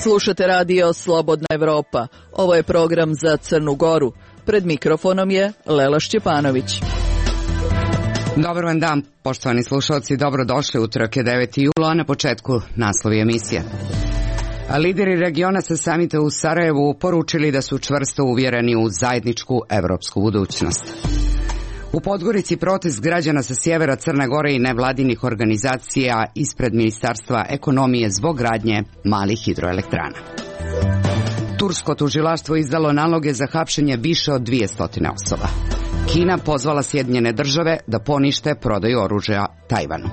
Slušate radio Slobodna Evropa. Ovo je program za Crnu Goru. Pred mikrofonom je Lela Šćepanović. Dobar vam dan, poštovani slušalci, dobrodošli. Utorak je 9. jula, a na početku naslovi emisije. A lideri regiona sa samita u Sarajevu poručili da su čvrsto uvjereni u zajedničku evropsku budućnost. U Podgorici protest građana sa sjevera Crne Gore i nevladinih organizacija ispred Ministarstva ekonomije zbog gradnje malih hidroelektrana. Tursko tužilaštvo izdalo naloge za hapšenje više od 200 osoba. Kina pozvala Sjedinjene države da ponište prodaju oružja Tajvanu.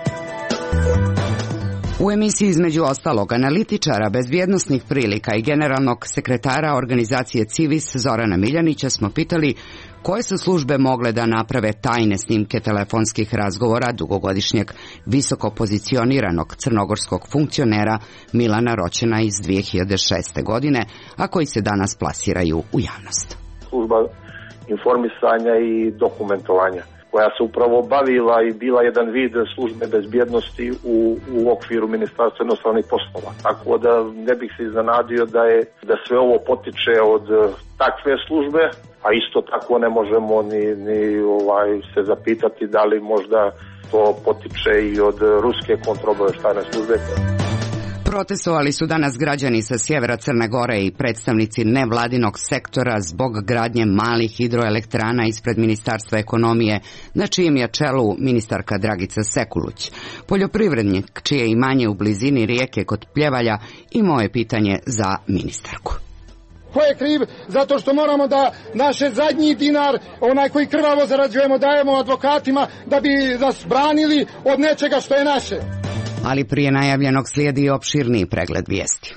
U emisiji između ostalog analitičara bezbjednosnih prilika i generalnog sekretara organizacije Civis Zorana Miljanića smo pitali koje su službe mogle da naprave tajne snimke telefonskih razgovora dugogodišnjeg visoko pozicioniranog crnogorskog funkcionera Milana Roćena iz 2006. godine, a koji se danas plasiraju u javnost. Služba informisanja i dokumentovanja, koja se upravo bavila i bila jedan vid službe bezbjednosti u okviru Ministarstva inostranih poslova. Tako da ne bih se iznenadio da sve ovo potiče od takve službe, a isto tako ne možemo ni se zapitati da li možda to potiče i od ruske kontraobavještajne službe. Protestovali su danas građani sa sjevera Crne Gore i predstavnici nevladinog sektora zbog gradnje malih hidroelektrana ispred Ministarstva ekonomije, na čijem je čelu ministarka Dragica Sekulić. Poljoprivrednik, čije imanje u blizini rijeke kod Pljevalja, imao je pitanje za ministarku. Ko je kriv? Zato što moramo da naše zadnji dinar, onaj koji krvavo zarađujemo, dajemo advokatima da bi nas branili od nečega što je naše. Ali prije najavljenog slijedi i opširniji pregled vijesti.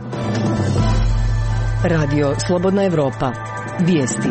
Radio Slobodna Evropa. Vijesti.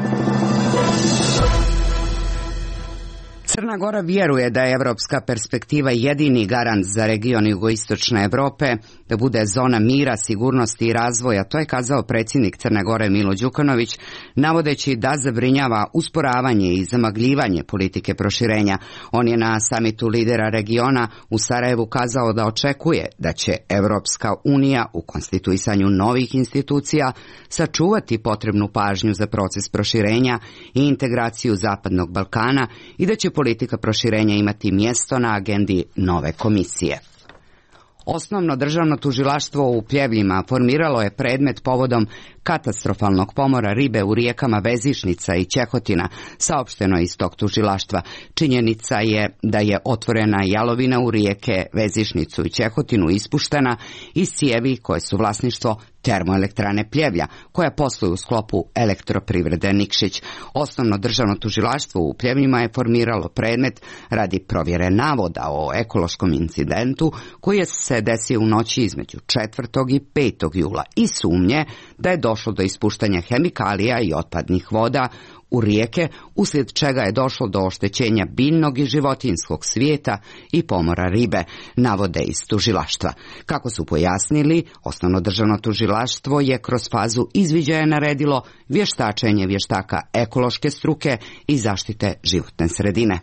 Crna Gora vjeruje da je evropska perspektiva jedini garant za region jugoistočne Evrope, da bude zona mira, sigurnosti i razvoja. To je kazao predsjednik Crne Gore Milo Đukanović, navodeći da zabrinjava usporavanje i zamagljivanje politike proširenja. On je na samitu lidera regiona u Sarajevu kazao da očekuje da će Evropska unija u konstituisanju novih institucija sačuvati potrebnu pažnju za proces proširenja i integraciju Zapadnog Balkana i da će politika proširenja imati mjesto na agendi nove komisije. Osnovno državno tužilaštvo u Pljevljima formiralo je predmet povodom katastrofalnog pomora ribe u rijekama Vezišnica i Ćehotina, saopšteno iz tog tužilaštva. Činjenica je da je otvorena jalovina u rijeke Vezišnicu i Ćehotinu ispuštena iz cijevi koje su vlasništvo termoelektrane Pljevlja, koja posluje u sklopu elektroprivrede Nikšić. Osnovno državno tužilaštvo u Pljevljima je formiralo predmet radi provjere navoda o ekološkom incidentu koji je se desio u noći između 4. i 5. jula i sumnje da je došlo do ispuštanja hemikalija i otpadnih voda u rijeke, uslijed čega je došlo do oštećenja biljnog i životinjskog svijeta i pomora ribe, navode iz tužilaštva. Kako su pojasnili, osnovno državno tužilaštvo je kroz fazu izviđaja naredilo vještačenje vještaka ekološke struke i zaštite životne sredine.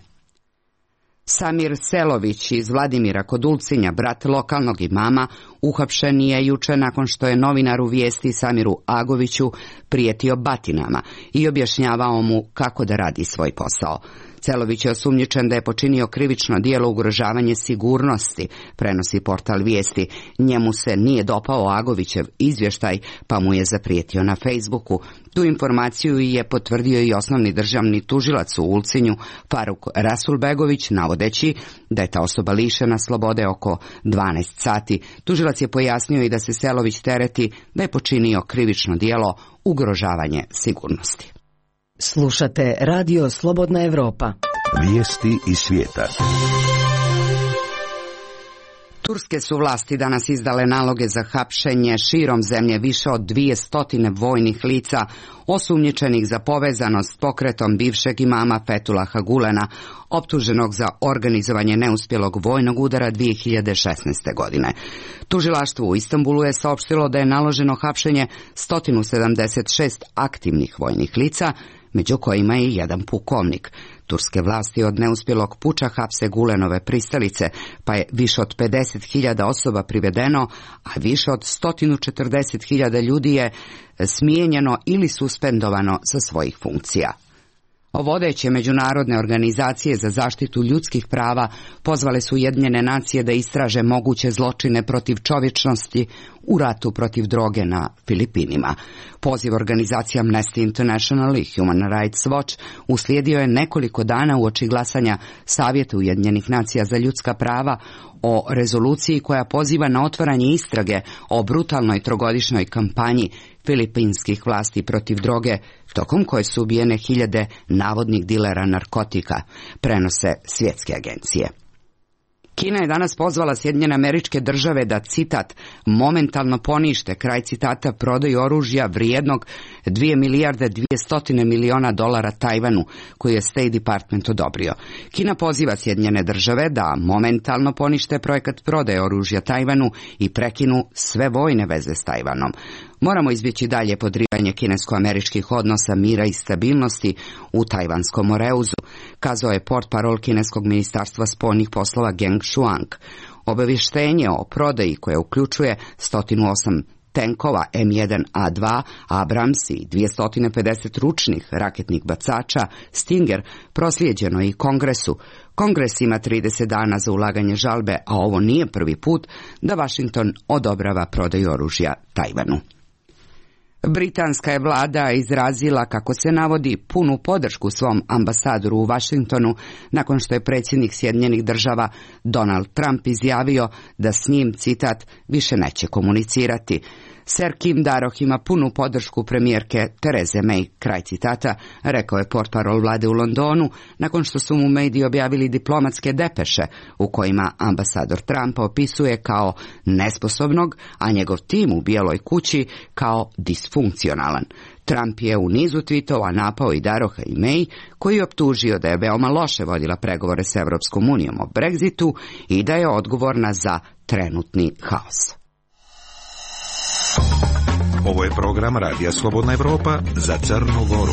Samir Selović iz Vladimira kod Ulcinja, brat lokalnog imama, uhapšen je juče nakon što je novinaru Vijesti Samiru Agoviću prijetio batinama i objašnjavao mu kako da radi svoj posao. Selović je osumnjičen da je počinio krivično djelo ugrožavanje sigurnosti, prenosi portal Vijesti. Njemu se nije dopao Agovićev izvještaj, pa mu je zaprijetio na Facebooku. Tu informaciju je potvrdio i osnovni državni tužilac u Ulcinju, Faruk Rasulbegović, navodeći da je ta osoba lišena slobode oko 12 sati. Tužilac je pojasnio i da se Selović tereti da je počinio krivično djelo ugrožavanje sigurnosti. Slušate Radio Slobodna Evropa. Vijesti iz svijeta. Turske su vlasti danas izdale naloge za hapšenje širom zemlje više od 200 vojnih lica osumnjičenih za povezanost s pokretom bivšeg imama Fethullaha Gulena, optuženog za organizovanje neuspjelog vojnog udara 2016. godine. Tužilaštvo u Istanbulu je saopštilo da je naloženo hapšenje 176 aktivnih vojnih lica, među kojima je jedan pukovnik. Turske vlasti od neuspjelog puča hapse Gulenove pristalice, pa je više od 50.000 osoba privedeno, a više od 140.000 ljudi je smijenjeno ili suspendovano sa svojih funkcija. Vodeće međunarodne organizacije za zaštitu ljudskih prava pozvale su Ujedinjene nacije da istraže moguće zločine protiv čovječnosti u ratu protiv droge na Filipinima. Poziv organizacija Amnesty International i Human Rights Watch uslijedio je nekoliko dana uoči glasanja Savjeta Ujedinjenih nacija za ljudska prava o rezoluciji koja poziva na otvaranje istrage o brutalnoj trogodišnjoj kampanji filipinskih vlasti protiv droge, tokom koje su ubijene hiljade navodnih dilera narkotika, prenose svjetske agencije. Kina je danas pozvala Sjedinjene Američke Države da, citat, momentalno ponište, kraj citata, prodaju oružja vrijednog 2,2 milijarde dolara Tajvanu, koji je State Department odobrio. Kina poziva Sjedinjene Države da momentalno ponište projekat prodaje oružja Tajvanu i prekinu sve vojne veze s Tajvanom. Moramo izbjeći dalje podrivanje kinesko-američkih odnosa, mira i stabilnosti u Tajvanskom moreuzu, kazao je portparol kineskog ministarstva spoljnih poslova Geng Shuang. Obavještenje o prodaji, koje uključuje 108 tenkova M1A2, Abrams i 250 ručnih raketnih bacača Stinger, proslijeđeno i Kongresu. Kongres ima 30 dana za ulaganje žalbe, a ovo nije prvi put da Washington odobrava prodaju oružja Tajvanu. Britanska je vlada izrazila, kako se navodi, punu podršku svom ambasadoru u Washingtonu nakon što je predsjednik Sjedinjenih Država Donald Trump izjavio da s njim, citat, više neće komunicirati. Sir Kim Darroch ima punu podršku premijerke Therese May, kraj citata, rekao je portparol vlade u Londonu nakon što su mu mediji objavili diplomatske depeše u kojima ambasador Trumpa opisuje kao nesposobnog, a njegov tim u Bijeloj kući kao disfunkcionalan. Trump je u nizu tweetova napao i Darrocha i May, koji je optužio da je veoma loše vodila pregovore s Europskom unijom o Brexitu i da je odgovorna za trenutni haos. Ovo je program Radija Slobodna Evropa za Crnu Goru.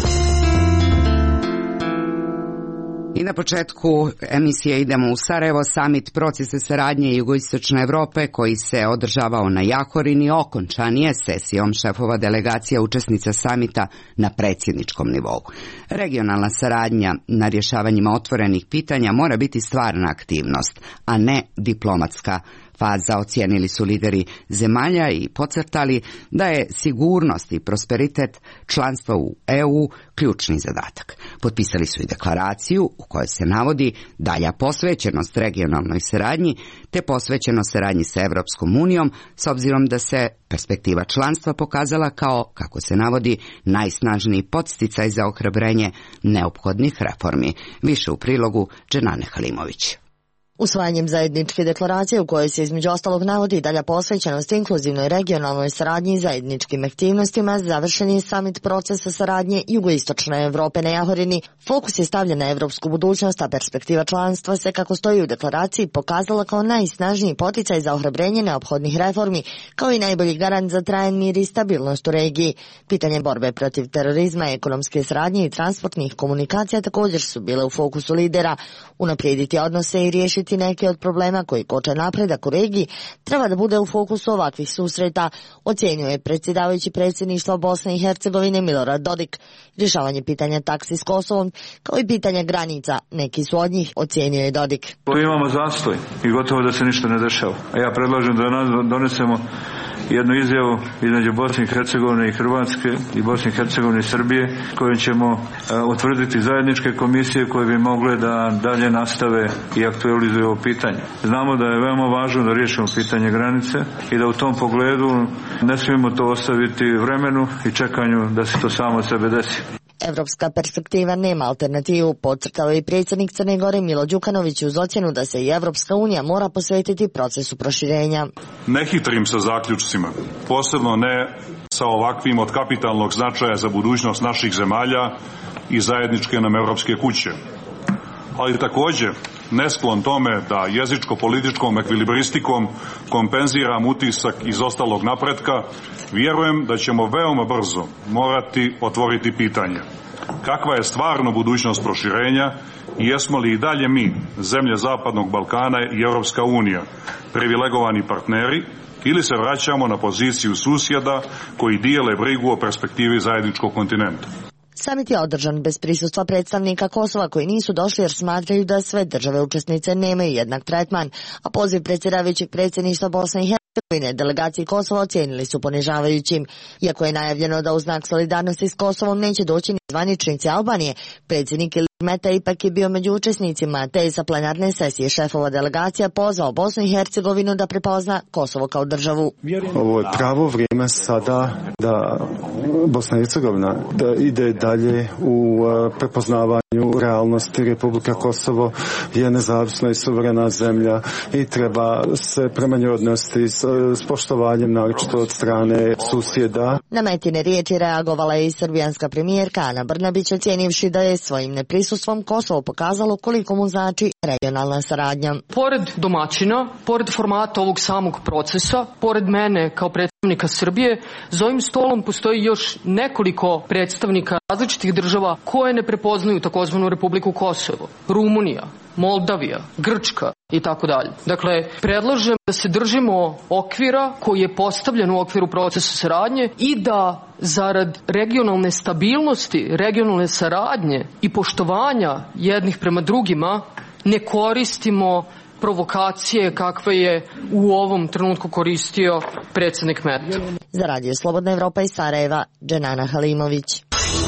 I na početku emisije idemo u Sarajevo. Samit procesa saradnje Jugoistočne Evrope, koji se održavao na Jahorini, okončan je sesijom šefova delegacija učesnica samita na predsjedničkom nivou. Regionalna saradnja na rješavanjima otvorenih pitanja mora biti stvarna aktivnost, a ne diplomatska faza, ocijenili su lideri zemalja i podcrtali da je sigurnost i prosperitet članstva u EU ključni zadatak. Potpisali su i deklaraciju u kojoj se navodi dalja posvećenost regionalnoj saradnji te posvećenost saradnji sa Europskom unijom, s obzirom da se perspektiva članstva pokazala kao, kako se navodi, najsnažniji podsticaj za ohrabrenje neophodnih reformi. Više u prilogu Dženane Halimović. Usvajanjem zajedničke deklaracije u kojoj se između ostalog navodi dalja posvećenost inkluzivnoj regionalnoj saradnji i zajedničkim aktivnostima, završen je samit procesa saradnje Jugoistočne Evrope na Jahorini. Fokus je stavljen na evropsku budućnost, a perspektiva članstva se, kako stoji u deklaraciji, pokazala kao najsnažniji poticaj za ohrabrenje neophodnih reformi, kao i najbolji garant za trajan mir i stabilnost u regiji. Pitanje borbe protiv terorizma, ekonomske saradnje i transportnih komunikacija također su bile u fokusu lidera. Unaprijediti odnose i riješiti neke od problema koji koče napredak u regiji treba da bude u fokusu ovakvih susreta, ocjenjuje predsjedavajući predsjedništva Bosne i Hercegovine Milorad Dodik. Rješavanje pitanja taksi s Kosovom, kao i pitanja granica, neki su od njih, ocjenjuje Dodik. Imamo zastoj i gotovo da se ništa ne dešava. A ja predlažem da donesemo jednu izjavu između Bosne i Hercegovine i Hrvatske i Bosne i Hercegovine i Srbije, kojom ćemo utvrditi zajedničke komisije koje bi mogle da dalje nastave i aktualizuju ovo pitanje. Znamo da je veoma važno da riješimo pitanje granice i da u tom pogledu ne smijemo to ostaviti vremenu i čekanju da se to samo od sebe desi. Evropska perspektiva nema alternativu, podcrtao je i predsjednik Crne Gore Milo Đukanović uz ocjenu da se i Evropska unija mora posvetiti procesu proširenja. Ne hitrim sa zaključcima, posebno ne sa ovakvim od kapitalnog značaja za budućnost naših zemalja i zajedničke nam evropske kuće. Ali također nesklon tome da jezičko-političkom ekvilibristikom kompenziram utisak iz ostalog napretka, vjerujem da ćemo veoma brzo morati otvoriti pitanje kakva je stvarno budućnost proširenja i jesmo li i dalje mi, zemlje Zapadnog Balkana i Europska unija, privilegovani partneri ili se vraćamo na poziciju susjeda koji dijele brigu o perspektivi zajedničkog kontinenta. Samit je održan bez prisustva predstavnika Kosova koji nisu došli jer smatraju da sve države učesnice nemaju jednak tretman, a poziv predsjedavajućeg predsjedništva Bosne i Hercegovine delegaciji Kosova ocijenili su ponižavajućim. Iako je najavljeno da u znak solidarnosti s Kosovom neće doći ni zvaničnici Albanije, predsjednik Ilir Meta ipak je bio među učesnicima, te je sa plenarne sesije šefova delegacija pozvao Bosnu i Hercegovinu da prepozna Kosovo kao državu. Ovo je pravo vrijeme sada da Bosna i Hercegovina da ide dalje u prepoznavanju realnosti. Republika Kosovo je nezavisna i suverena zemlja i treba se prema njoj odnositi s poštovanjem, naročito od strane susjeda. Na Metine riječi reagovala je i srbijanska premijerka Ana Brnabić, ocijenivši da je svojim neprisustvom Kosovo pokazalo koliko mu znači regionalna saradnja. Pored domaćina, pored formata ovog samog procesa, pored mene kao predstavnika Srbije, za ovim stolom postoji još nekoliko predstavnika različitih država koje ne prepoznaju takozvanu Republiku Kosovo. Rumunija, Moldavija, Grčka i tako dalje. Dakle, predlažem da se držimo okvira koji je postavljen u okviru procesa saradnje i da zarad regionalne stabilnosti, regionalne saradnje i poštovanja jednih prema drugima ne koristimo provokacije kakve je u ovom trenutku koristio predsjednik Meta. Za Radio Slobodna Evropa iz Sarajeva, Dženana Halimović.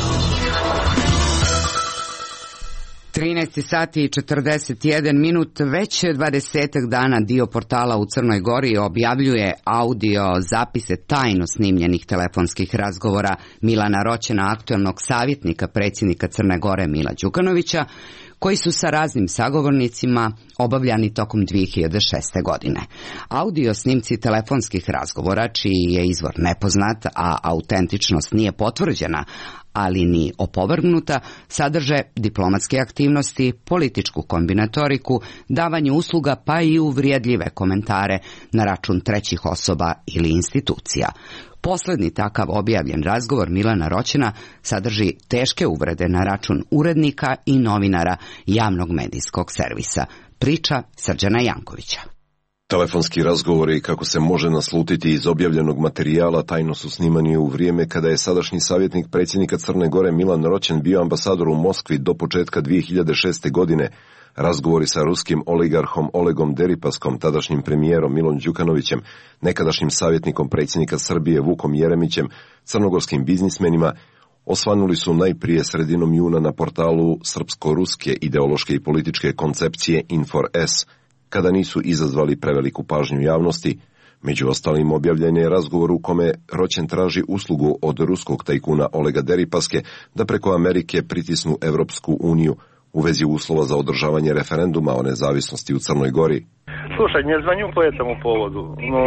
13 sati i 41 minut, već 20 dana dio portala u Crnoj Gori objavljuje audio zapise tajno snimljenih telefonskih razgovora Milana Roćena, aktuelnog savjetnika predsjednika Crne Gore Mila Đukanovića, koji su sa raznim sagovornicima obavljani tokom 2006. godine. Audio snimci telefonskih razgovora, čiji je izvor nepoznat, a autentičnost nije potvrđena, ali ni opovrgnuta, sadrže diplomatske aktivnosti, političku kombinatoriku, davanje usluga pa i uvrijedljive komentare na račun trećih osoba ili institucija. Poslednji takav objavljen razgovor Milana Roćena sadrži teške uvrede na račun urednika i novinara javnog medijskog servisa. Priča Srđana Jankovića. Telefonski razgovori, kako se može naslutiti iz objavljenog materijala, tajno su snimani u vrijeme kada je sadašnji savjetnik predsjednika Crne Gore Milan Roćen bio ambasador u Moskvi do početka 2006. godine. Razgovori sa ruskim oligarhom Olegom Deripaskom, tadašnjim premijerom Milom Đukanovićem, nekadašnjim savjetnikom predsjednika Srbije Vukom Jeremićem, crnogorskim biznismenima, osvanuli su najprije sredinom juna na portalu srpsko-ruske ideološke i političke koncepcije Infor-S, kada nisu izazvali preveliku pažnju javnosti. Među ostalim objavljen je razgovor u kome Roćen traži uslugu od ruskog tajkuna Olega Deripaske da preko Amerike pritisnu Evropsku uniju u vezi uslova za održavanje referenduma o nezavisnosti u Crnoj Gori. Slušaj, не звоню по этому поводу, но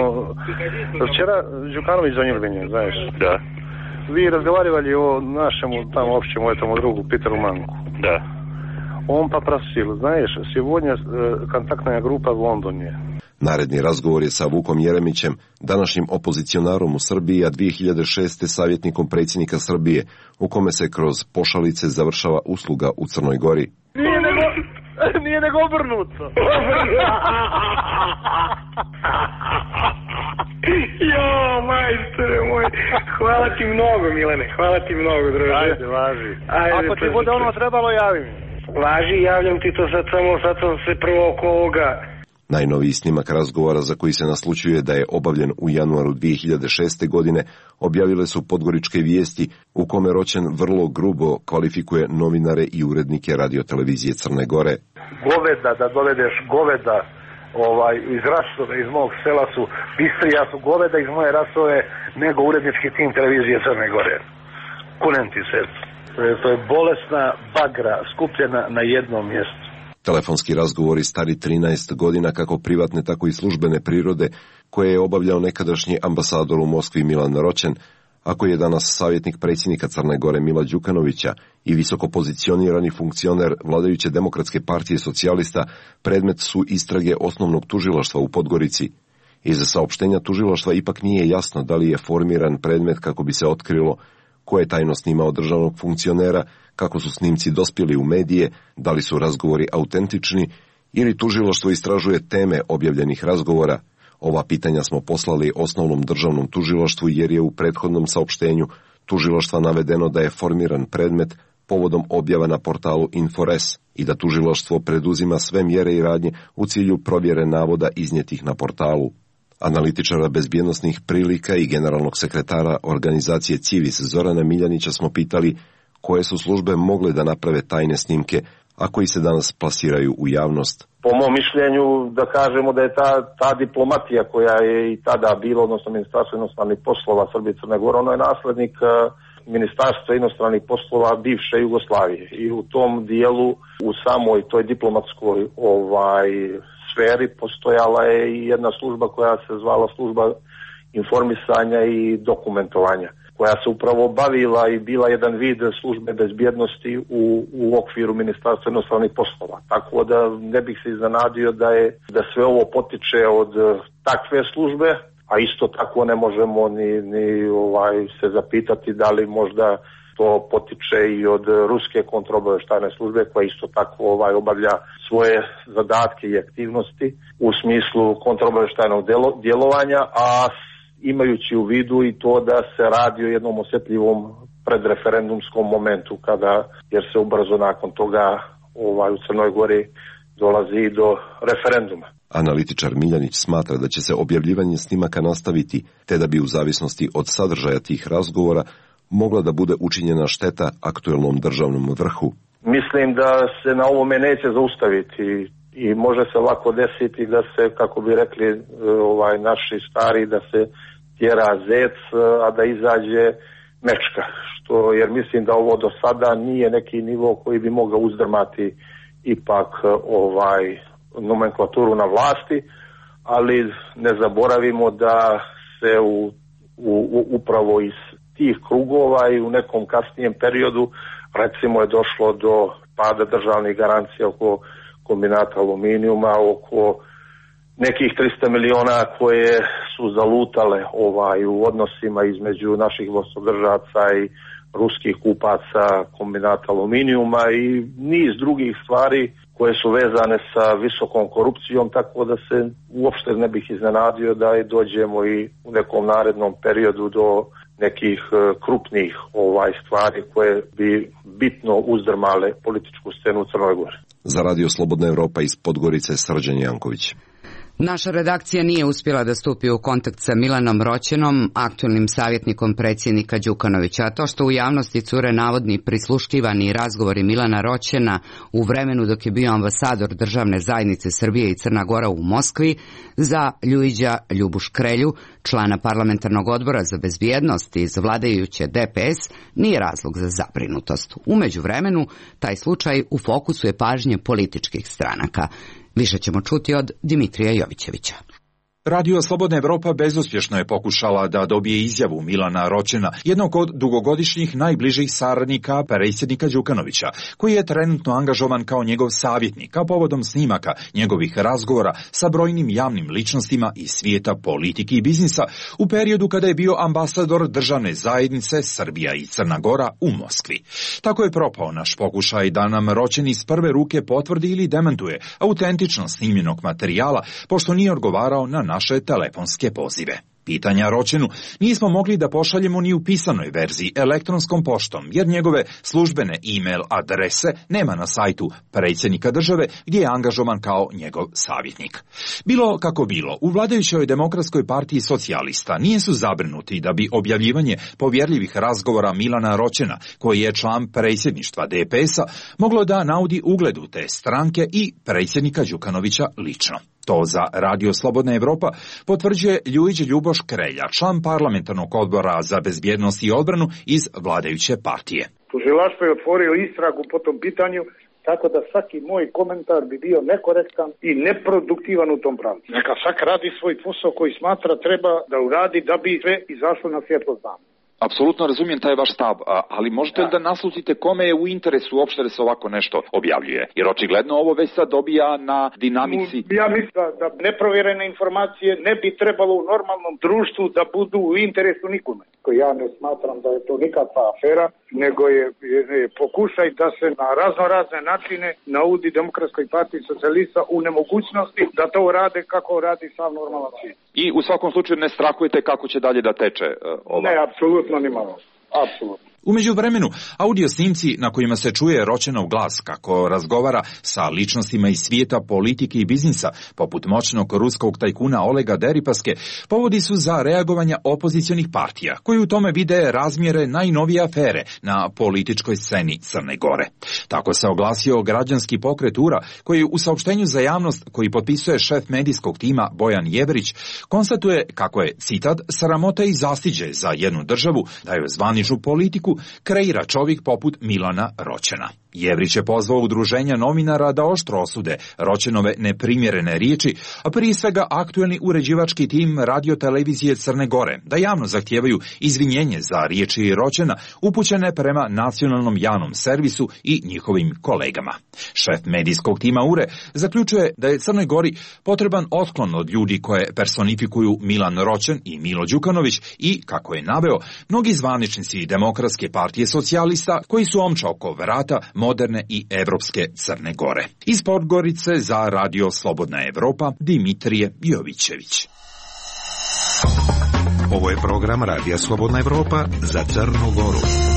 вчера Đukanović звонил мне, знаешь. Да. Вы разговаривали о нашему там общему этому другу Питеру Манку. Да. Он попросил, знаешь, сегодня контактная группа в Лондоне. Naredni razgovor je sa Vukom Jeremićem, današnjim opozicionarom u Srbiji, a 2006. savjetnikom predsjednika Srbije, u kome se kroz pošalice završava usluga u Crnoj Gori. Nije nego obrnuto. Jo, majstore moj, hvala ti mnogo, Milane, hvala ti mnogo, druže. Ajde, važi. Ako ti bude ono trebalo, javi mi. Važi, javljam ti to sad sam se prvo oko ovoga. Najnoviji snimak razgovora, za koji se naslučuje da je obavljen u januaru 2006. godine, objavile su podgoričke vijesti, u kome Roćen vrlo grubo kvalifikuje novinare i urednike radiotelevizije Crne Gore. Goveda, da dovedeš goveda iz rasove, iz mog sela su bistrija su goveda iz moje rasove nego urednički tim televizije Crne Gore. Kunem ti se. To je bolesna bagra skupljena na jednom mjestu. Telefonski razgovori stari 13 godina, kako privatne tako i službene prirode, koje je obavljao nekadašnji ambasador u Moskvi Milan Roćen, Ako je danas savjetnik predsjednika Crne Gore Mila Đukanovića i visoko pozicionirani funkcioner vladajuće Demokratske partije socijalista, predmet su istrage osnovnog tužilaštva u Podgorici. Iz saopštenja tužilaštva ipak nije jasno da li je formiran predmet kako bi se otkrilo ko je tajno snimao državnog funkcionera, kako su snimci dospjeli u medije, da li su razgovori autentični ili tužilaštvo istražuje teme objavljenih razgovora. Ova pitanja smo poslali osnovnom državnom tužilaštvu jer je u prethodnom saopštenju tužilaštva navedeno da je formiran predmet povodom objava na portalu Infores i da tužilaštvo preduzima sve mjere i radnje u cilju provjere navoda iznijetih na portalu. Analitičara bezbjednosnih prilika i generalnog sekretara organizacije Civis Zorana Miljanića smo pitali koje su službe mogle da naprave tajne snimke, a koji se danas plasiraju u javnost. Po mom mišljenju da kažemo da je ta diplomatija koja je i tada bila, odnosno Ministarstvo inostranih poslova Srbije i Crne Gore, ono je naslednik Ministarstva inostranih poslova bivše Jugoslavije i u tom dijelu, u samoj toj diplomatskoj sferi postojala je i jedna služba koja se zvala služba informisanja i dokumentovanja, koja se upravo bavila i bila jedan vid službe bezbjednosti u okviru Ministarstva inostranih poslova. Tako da ne bih se iznenadio da sve ovo potiče od takve službe, a isto tako ne možemo ni se zapitati da li možda to potiče i od ruske kontraobavještajne službe koja isto tako obavlja svoje zadatke i aktivnosti u smislu kontraobavještajnog djelovanja, a imajući u vidu i to da se radi o jednom osjetljivom predreferendumskom momentu jer se ubrzo nakon toga u Crnoj Gori dolazi do referenduma. Analitičar Miljanić smatra da će se objavljivanje snimaka nastaviti, te da bi u zavisnosti od sadržaja tih razgovora mogla da bude učinjena šteta aktuelnom državnom vrhu. Mislim da se na ovome neće zaustaviti i može se lako desiti da se, kako bi rekli naši stari, da se tjera zec, a da izađe mečka. Jer mislim da ovo do sada nije neki nivo koji bi mogao uzdrmati ipak nomenklaturu na vlasti, ali ne zaboravimo da se upravo iz tih krugova i u nekom kasnijem periodu recimo je došlo do pada državnih garancija oko kombinata aluminijuma, oko nekih 300 miliona koje su zalutale u odnosima između naših vlastodržaca i ruskih kupaca kombinata aluminijuma i niz drugih stvari koje su vezane sa visokom korupcijom, tako da se uopšte ne bih iznenadio da dođemo i u nekom narednom periodu do nekih krupnih stvari koje bi bitno uzdrmale političku scenu u Crnoj Gori. Za Radio Slobodna Evropa iz Podgorice, Srđan Janković. Naša redakcija nije uspjela da stupi u kontakt sa Milanom Roćenom, aktualnim savjetnikom predsjednika Đukanovića, a to što u javnosti cure navodni prisluškivani razgovori Milana Roćena u vremenu dok je bio ambasador državne zajednice Srbije i Crna Gora u Moskvi, za Ljuiđa Ljubuš Krelju, člana parlamentarnog odbora za bezbjednost iz vladajuće DPS, nije razlog za zabrinutost. U međuvremenu, taj slučaj u fokusu je pažnje političkih stranaka. Više ćemo čuti od Dimitrija Jovićevića. Radio Slobodna Evropa bezuspješno je pokušala da dobije izjavu Milana Roćena, jednog od dugogodišnjih najbližih saradnika predsjednika Đukanovića, koji je trenutno angažovan kao njegov savjetnik, a povodom snimaka njegovih razgovora sa brojnim javnim ličnostima iz svijeta politike i biznisa u periodu kada je bio ambasador državne zajednice Srbija i Crna Gora u Moskvi. Tako je propao naš pokušaj da nam Roćen iz prve ruke potvrdi ili demantuje autentičnost snimljenog materijala, pošto nije odgovarao na naše telefonske pozive. Pitanja Roćenu nismo mogli da pošaljemo ni u pisanoj verziji elektronskom poštom, jer njegove službene e-mail adrese nema na sajtu predsjednika države gdje je angažovan kao njegov savjetnik. Bilo kako bilo, u vladajućoj Demokratskoj partiji socijalista nije su zabrinuti da bi objavljivanje povjerljivih razgovora Milana Roćena, koji je član predsjedništva DPS-a, moglo da naudi ugledu te stranke i predsjednika Đukanovića lično. To za Radio Slobodna Evropa potvrđuje Ljuiđ Ljuboš Krelja, član parlamentarnog odbora za bezbjednost i odbranu iz vladajuće partije. Tužilaštvo je otvorio istragu po tom pitanju, tako da svaki moj komentar bi bio nekorektan i neproduktivan u tom pravcu. Neka svak radi svoj posao koji smatra treba da uradi da bi sve izašlo na svjetlo dana. Apsolutno razumijem taj vaš stav, ali možete li da naslutite kome je u interesu uopšte da se ovako nešto objavljuje? Jer očigledno ovo već sad dobija na dinamici. Ja mislim da neprovjerene informacije ne bi trebalo u normalnom društvu da budu u interesu nikome. Ja ne smatram da je to nikakva afera, nego je pokušaj da se na razne načine naudi Demokratskoj partiji socijalista u nemogućnosti da to rade kako radi sav normalan svijet. I u svakom slučaju ne strahujete kako će dalje da teče ova? Ne, apsolutno nimalo. Apsolutno. U međuvremenu, audio snimci na kojima se čuje Roćenov glas kako razgovara sa ličnostima iz svijeta politike i biznisa, poput moćnog ruskog tajkuna Olega Deripaske, povodi su za reagovanja opozicionih partija, koji u tome vide razmjere najnovije afere na političkoj sceni Crne Gore. Tako se oglasio građanski pokret URA, koji u saopštenju za javnost, koji potpisuje šef medijskog tima Bojan Jevrić, konstatuje kako je, citat, sramota i zastiđe za jednu državu da joj zvaničnu politiku kreira čovjek poput Milana Roćena. Jevrić je pozvao udruženja novinara da oštro osude Roćenove neprimjerene riječi, a prije svega aktuelni uređivački tim radiotelevizije Crne Gore, da javno zahtijevaju izvinjenje za riječi Roćena upućene prema nacionalnom javnom servisu i njihovim kolegama. Šef medijskog tima URE zaključuje da je Crnoj Gori potreban otklon od ljudi koje personifikuju Milan Roćen i Milo Đukanović i, kako je naveo, mnogi zvaničnici Demokratske partije socijalista koji su omča oko vrata moderne i evropske Crne Gore. Iz Podgorice za Radio Slobodna Evropa, Dimitrije Jovićević. Ovo je program Radija Slobodna Evropa za Crnu Goru.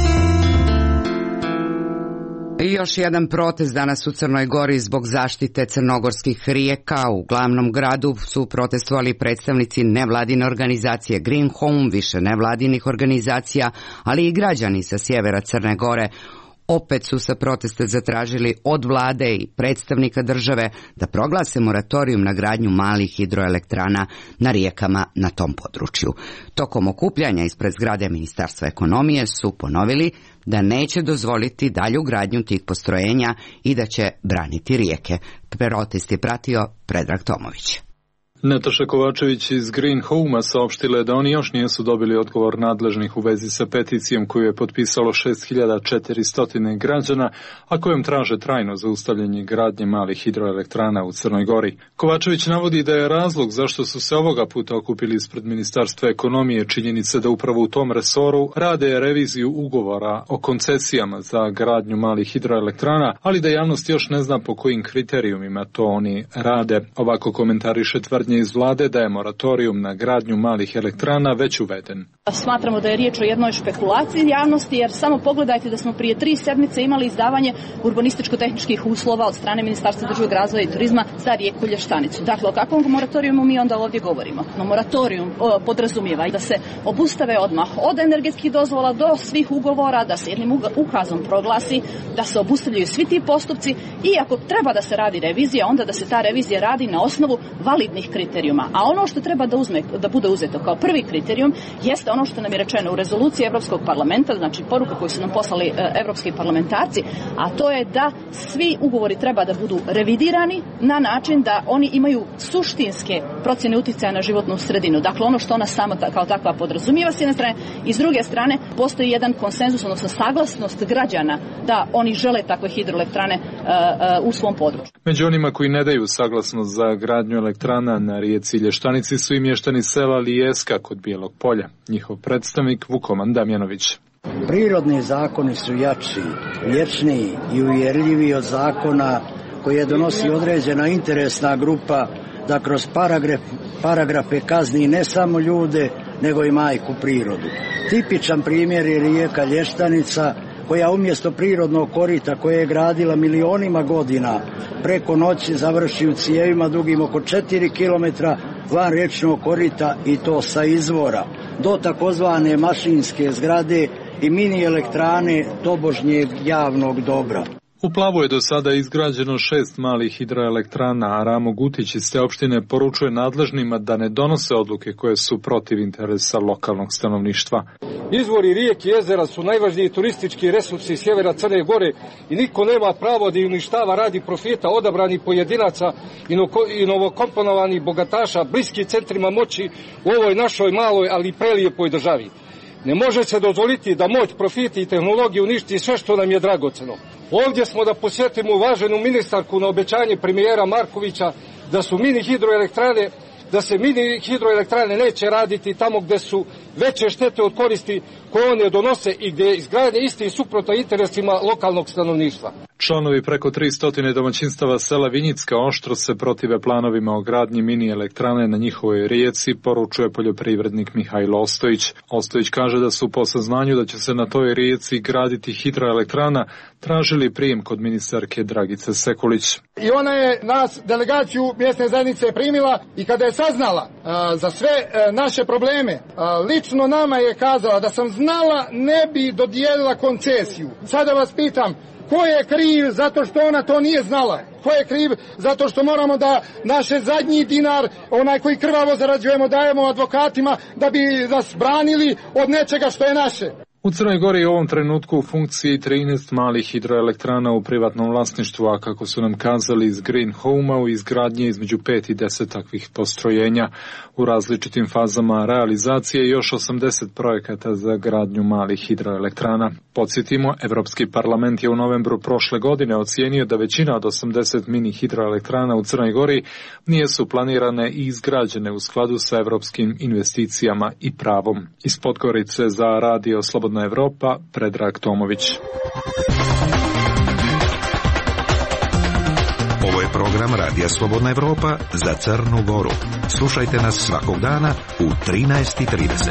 I još jedan protest danas u Crnoj Gori zbog zaštite crnogorskih rijeka. U glavnom gradu su protestovali predstavnici nevladine organizacije Green Home, više nevladinih organizacija, ali i građani sa sjevera Crne Gore. Opet su sa protesta zatražili od vlade i predstavnika države da proglase moratorijum na gradnju malih hidroelektrana na rijekama na tom području. Tokom okupljanja ispred zgrade Ministarstva ekonomije su ponovili da neće dozvoliti dalju gradnju tih postrojenja i da će braniti rijeke. Protest je pratio Predrag Tomović. Nataša Kovačević iz Green Home-a saopštila je da oni još nisu dobili odgovor nadležnih u vezi sa peticijom koju je potpisalo 6400 građana, a kojom traže trajno zaustavljanje gradnje malih hidroelektrana u Crnoj Gori. Kovačević navodi da je razlog zašto su se ovoga puta okupili ispred Ministarstva ekonomije činjenica da upravo u tom resoru rade reviziju ugovora o koncesijama za gradnju malih hidroelektrana, ali da javnost još ne zna po kojim kriterijumima to oni rade. Ovako komentariše tvrdnje iz vlade da je moratorijum na gradnju malih elektrana već uveden. Smatramo da je riječ o jednoj špekulaciji javnosti, jer samo pogledajte da smo prije 3 sedmice imali izdavanje urbanističko-tehničkih uslova od strane Ministarstva državnog razvoja i turizma za rijeku Lještanicu. Dakle, o kakvom moratorijumu mi onda ovdje govorimo? No, moratorium podrazumijeva da se obustave odmah od energetskih dozvola do svih ugovora, da se jednim ukazom proglasi, da se obustavljaju svi ti postupci i ako treba da se radi revizija, onda da se ta revizija radi na osnovu validnih kriterijuma. A ono što treba da bude uzeto kao prvi kriterijum jeste ono što nam je rečeno u rezoluciji Evropskog parlamenta, znači poruka koju su nam poslali evropski parlamentarci, a to je da svi ugovori treba da budu revidirani na način da oni imaju suštinske procjene uticaja na životnu sredinu. Dakle, ono što ona sama kao takva podrazumijeva s jedne strane i s druge strane postoji jedan konsenzus, odnosno saglasnost građana da oni žele takve hidroelektrane u svom području. Među onima koji ne daju saglasnost za gradnju elektrana na rijeci Lještanici su i mještani sela Lijeska kod Bijelog polja. Njihov predstavnik Vukoman Damjanović. Prirodni zakoni su jači, vječniji i uvjerljiviji od zakona koje donosi određena interesna grupa da kroz paragrafe kazni ne samo ljude, nego i majku prirodu. Tipičan primjer je rijeka Lještanica, koja umjesto prirodnog korita koje je gradila milionima godina preko noći završi u cijevima dugim oko 4 km van riječnog korita, i to sa izvora do takozvane mašinske zgrade i mini elektrane tobožnjeg javnog dobra. U Plavu je do sada izgrađeno 6 malih hidroelektrana, a Ramo Gutić iz te opštine poručuje nadležnima da ne donose odluke koje su protiv interesa lokalnog stanovništva. Izvori rijeke i jezera su najvažniji turistički resursi sjevera Crne Gore i niko nema pravo da ih uništava radi profita odabranih pojedinaca i novokomponovanih bogataša bliski centrima moći u ovoj našoj maloj, ali prelijepoj državi. Ne može se dozvoliti da moć, profiti i tehnologiju uništi sve što nam je dragoceno. Ovdje smo da posjetimo uvaženu ministarku na obećanje premijera Markovića da su da se mini hidroelektrane neće raditi tamo gde su veće štete od koristi koje one donose i gde je izgradnja isti i suprotna interesima lokalnog stanovništva. Članovi preko 300 domaćinstava sela Vinjicka oštro se protive planovima o gradnji mini elektrane na njihovoj rijeci, poručuje poljoprivrednik Mihajlo Ostojić. Ostojić kaže da su po saznanju da će se na toj rijeci graditi hidroelektrana tražili prijem kod ministarke Dragice Sekulić. I ona je nas, delegaciju mjesne zajednice, primila i kada je saznala za sve naše probleme, lično nama je kazala da sam znala ne bi dodijelila koncesiju. Sada vas pitam, ko je kriv zato što ona to nije znala? Ko je kriv zato što moramo da naše zadnji dinar, onaj koji krvavo zarađujemo, dajemo advokatima da bi nas branili od nečega što je naše? U Crnoj Gori je u ovom trenutku u funkciji 13 malih hidroelektrana u privatnom vlasništvu, a kako su nam kazali iz Green Home-a, u izgradnji između 5 i 10 takvih postrojenja. U različitim fazama realizacije još 80 projekata za gradnju malih hidroelektrana. Podsjetimo, Evropski parlament je u novembru prošle godine ocijenio da većina od 80 mini hidroelektrana u Crnoj Gori nisu planirane i izgrađene u skladu sa evropskim investicijama i pravom. Iz Podgorice za Radio Slobodna Evropa, Predrag Tomović. Ovo je program Radija Slobodna Evropa za Crnu Goru. Slušajte nas svakog dana u 13:30.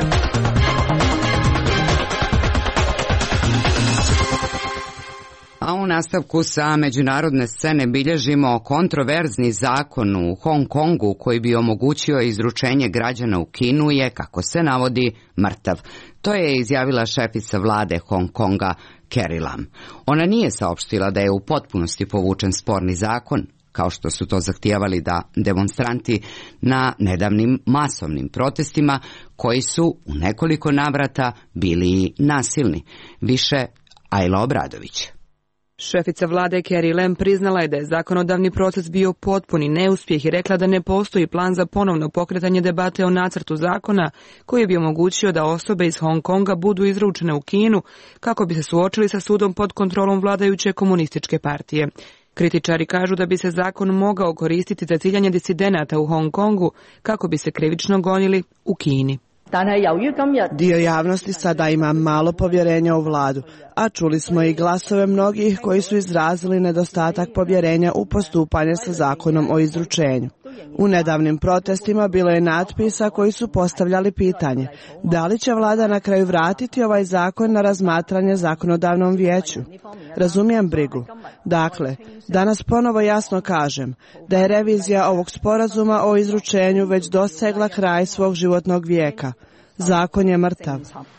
A u nastavku sa međunarodne scene bilježimo kontroverzni zakon u Hong Kongu koji bi omogućio izručenje građana u Kinu je, kako se navodi, mrtav. To je izjavila šefica vlade Hong Konga Carrie Lam. Ona nije saopštila da je u potpunosti povučen sporni zakon, kao što su to zahtijevali da demonstranti na nedavnim masovnim protestima koji su u nekoliko navrata bili nasilni. Više Ajla Obradović. Šefica vlade Carrie Lam priznala je da je zakonodavni proces bio potpuni neuspjeh i rekla da ne postoji plan za ponovno pokretanje debate o nacrtu zakona koji bi omogućio da osobe iz Hong Konga budu izručene u Kinu kako bi se suočili sa sudom pod kontrolom vladajuće komunističke partije. Kritičari kažu da bi se zakon mogao koristiti za ciljanje disidenata u Hong Kongu kako bi se krivično gonili u Kini. Dio javnosti sada ima malo povjerenja u vladu, a čuli smo i glasove mnogih koji su izrazili nedostatak povjerenja u postupanje sa zakonom o izručenju. U nedavnim protestima bilo je natpisa koji su postavljali pitanje da li će vlada na kraju vratiti ovaj zakon na razmatranje zakonodavnom vijeću. Razumijem brigu. Dakle, danas ponovo jasno kažem da je revizija ovog sporazuma o izručenju već dosegla kraj svog životnog vijeka. Zakon je mrtav.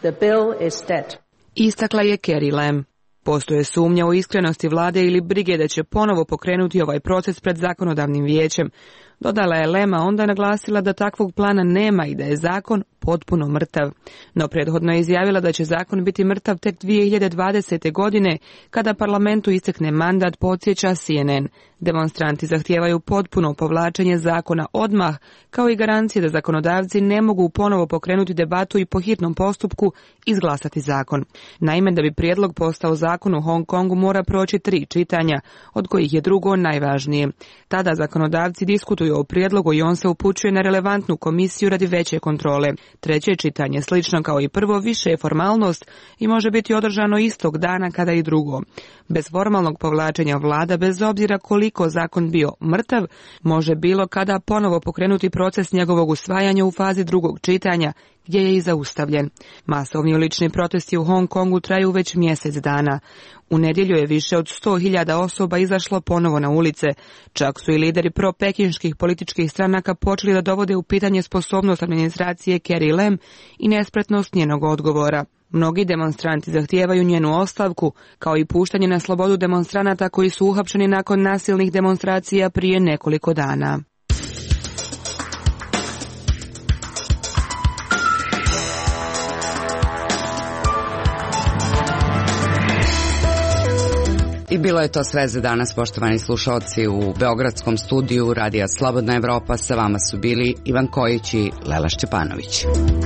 Istakla je Carrie Lam. Postoje sumnja o iskrenosti vlade ili brige da će ponovo pokrenuti ovaj proces pred zakonodavnim vijećem. Dodala je Lam, a onda naglasila da takvog plana nema i da je zakon potpuno mrtav. No prethodno je izjavila da će zakon biti mrtav tek 2020. godine, kada parlamentu istekne mandat, podsjeća CNN. Demonstranti zahtijevaju potpuno povlačenje zakona odmah, kao i garancije da zakonodavci ne mogu ponovo pokrenuti debatu i po hitnom postupku izglasati zakon. Naime, da bi prijedlog postao zakon u Hong Kongu mora proći 3 čitanja, od kojih je drugo najvažnije. Tada zakonodavci diskutuju o prijedlogu i on se upućuje na relevantnu komisiju radi veće kontrole. Treće čitanje, slično kao i prvo, više je formalnost i može biti održano istog dana kada i drugo. Bez formalnog povlačenja vlada, bez obzira koliko zakon bio mrtav, može bilo kada ponovo pokrenuti proces njegovog usvajanja u fazi drugog čitanja, gdje je i zaustavljen. Masovni ulični protesti u Hong Kongu traju već mjesec dana. U nedjelju je više od 100.000 osoba izašlo ponovo na ulice. Čak su i lideri pro-pekinških političkih stranaka počeli da dovode u pitanje sposobnost administracije Carrie Lam i nespretnost njenog odgovora. Mnogi demonstranti zahtijevaju njenu ostavku, kao i puštanje na slobodu demonstranata koji su uhapšeni nakon nasilnih demonstracija prije nekoliko dana. I bilo je to sve za danas, poštovani slušalci. U beogradskom studiju Radija Slobodna Evropa sa vama su bili Ivan Kojić i Lela Šćepanović.